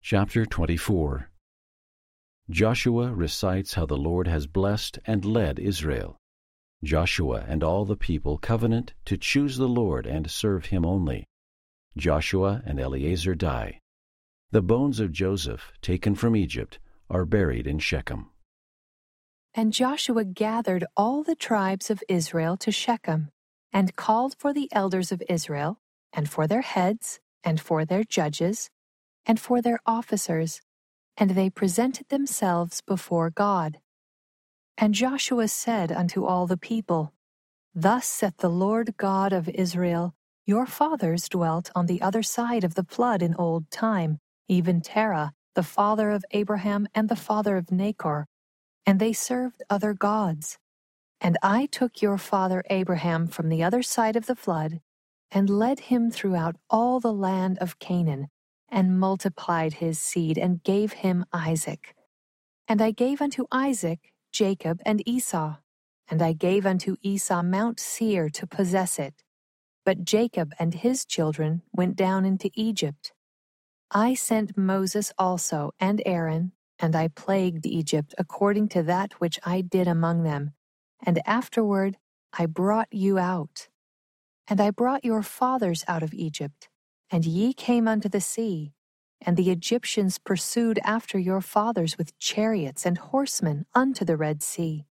Chapter 24. Joshua recites how the Lord has blessed and led Israel. Joshua and all the people covenant to choose the Lord and serve him only. Joshua and Eleazar die. The bones of Joseph, taken from Egypt, are buried in Shechem. And Joshua gathered all the tribes of Israel to Shechem, and called for the elders of Israel, and for their heads, and for their judges, and for their officers, and they presented themselves before God. And Joshua said unto all the people, Thus saith the Lord God of Israel, Your fathers dwelt on the other side of the flood in old time, even Terah, the father of Abraham and the father of Nachor, and they served other gods. And I took your father Abraham from the other side of the flood, and led him throughout all the land of Canaan, and multiplied his seed, and gave him Isaac. And I gave unto Isaac Jacob and Esau, and I gave unto Esau Mount Seir to possess it. But Jacob and his children went down into Egypt. I sent Moses also and Aaron, and I plagued Egypt according to that which I did among them, and afterward I brought you out. And I brought your fathers out of Egypt, and ye came unto the sea, and the Egyptians pursued after your fathers with chariots and horsemen unto the Red Sea.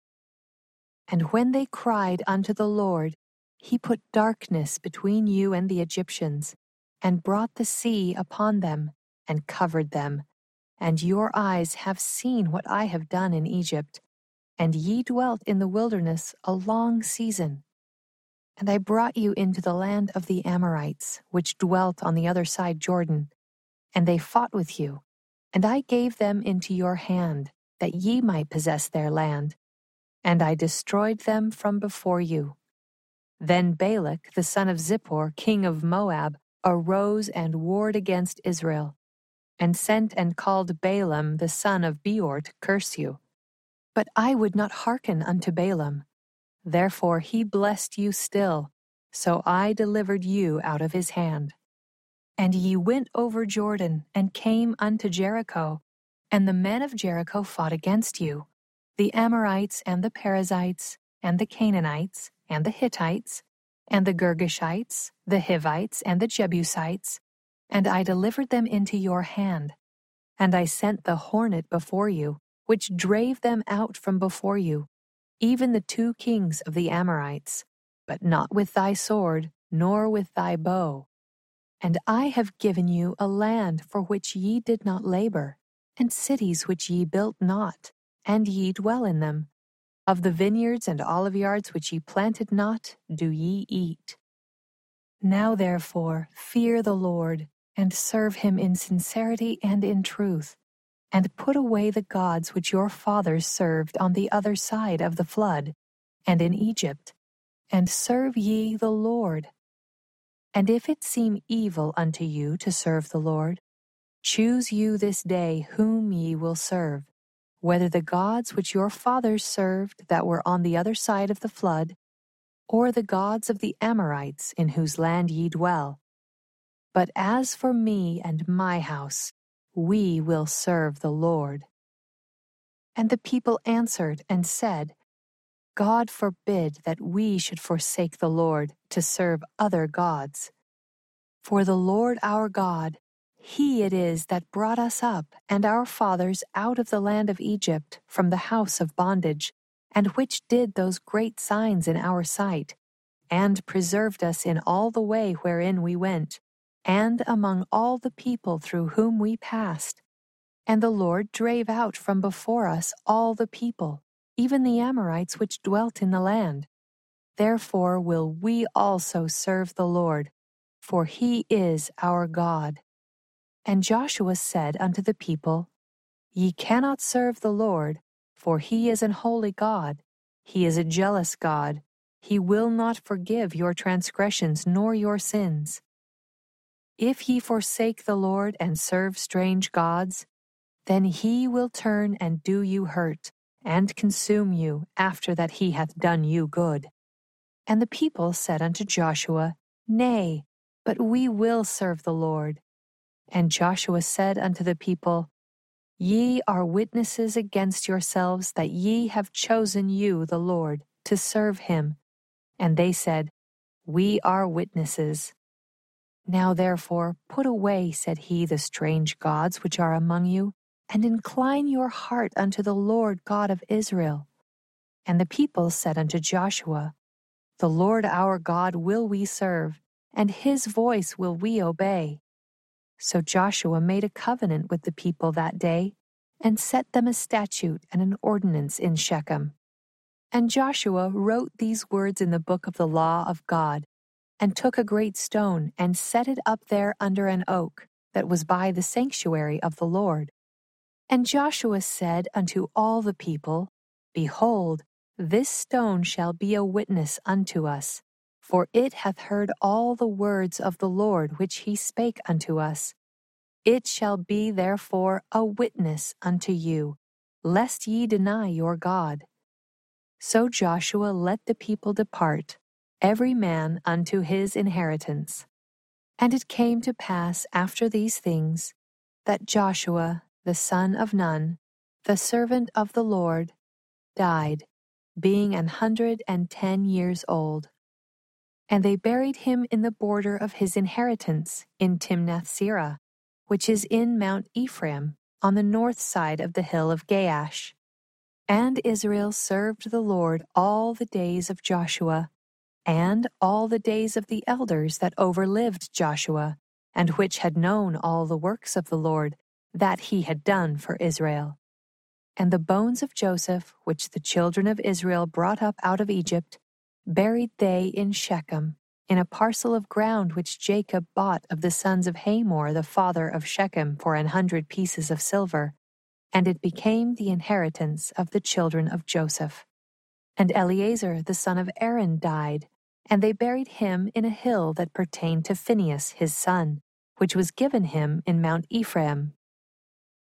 And when they cried unto the Lord, he put darkness between you and the Egyptians, and brought the sea upon them, and covered them. And your eyes have seen what I have done in Egypt, and ye dwelt in the wilderness a long season. And I brought you into the land of the Amorites, which dwelt on the other side Jordan. And they fought with you, and I gave them into your hand, that ye might possess their land. And I destroyed them from before you. Then Balak, the son of Zippor, king of Moab, arose and warred against Israel, and sent and called Balaam, the son of Beor, to curse you. But I would not hearken unto Balaam. Therefore he blessed you still, so I delivered you out of his hand. And ye went over Jordan, and came unto Jericho, and the men of Jericho fought against you, the Amorites and the Perizzites, and the Canaanites, and the Hittites, and the Girgashites, the Hivites, and the Jebusites, and I delivered them into your hand. And I sent the hornet before you, which drave them out from before you, even the 2 kings of the Amorites, but not with thy sword, nor with thy bow. And I have given you a land for which ye did not labor, and cities which ye built not, and ye dwell in them. Of the vineyards and oliveyards which ye planted not, do ye eat. Now therefore fear the Lord, and serve him in sincerity and in truth, and put away the gods which your fathers served on the other side of the flood, and in Egypt, and serve ye the Lord. And if it seem evil unto you to serve the Lord, choose you this day whom ye will serve, whether the gods which your fathers served that were on the other side of the flood, or the gods of the Amorites in whose land ye dwell. But as for me and my house, we will serve the Lord. And the people answered and said, God forbid that we should forsake the Lord to serve other gods. For the Lord our God, he it is that brought us up and our fathers out of the land of Egypt from the house of bondage, and which did those great signs in our sight, and preserved us in all the way wherein we went, and among all the people through whom we passed. And the Lord drave out from before us all the people, even the Amorites which dwelt in the land. Therefore will we also serve the Lord, for he is our God. And Joshua said unto the people, Ye cannot serve the Lord, for he is an holy God. He is a jealous God. He will not forgive your transgressions nor your sins. If ye forsake the Lord and serve strange gods, then he will turn and do you hurt, and consume you after that he hath done you good. And the people said unto Joshua, Nay, but we will serve the Lord. And Joshua said unto the people, Ye are witnesses against yourselves that ye have chosen you, the Lord, to serve him. And they said, We are witnesses. Now therefore put away, said he, the strange gods which are among you, and incline your heart unto the Lord God of Israel. And the people said unto Joshua, The Lord our God will we serve, and his voice will we obey. So Joshua made a covenant with the people that day, and set them a statute and an ordinance in Shechem. And Joshua wrote these words in the book of the law of God, and took a great stone, and set it up there under an oak, that was by the sanctuary of the Lord. And Joshua said unto all the people, Behold, this stone shall be a witness unto us, for it hath heard all the words of the Lord which he spake unto us. It shall be therefore a witness unto you, lest ye deny your God. So Joshua let the people depart, every man unto his inheritance. And it came to pass after these things, that Joshua the son of Nun, the servant of the Lord, died, being 110 years old. And they buried him in the border of his inheritance in Timnath-serah, which is in Mount Ephraim, on the north side of the hill of Gaash. And Israel served the Lord all the days of Joshua, and all the days of the elders that overlived Joshua, and which had known all the works of the Lord that he had done for Israel. And the bones of Joseph, which the children of Israel brought up out of Egypt, buried they in Shechem, in a parcel of ground which Jacob bought of the sons of Hamor the father of Shechem for 100 pieces of silver, and it became the inheritance of the children of Joseph. And Eleazar the son of Aaron died, and they buried him in a hill that pertained to Phinehas his son, which was given him in Mount Ephraim,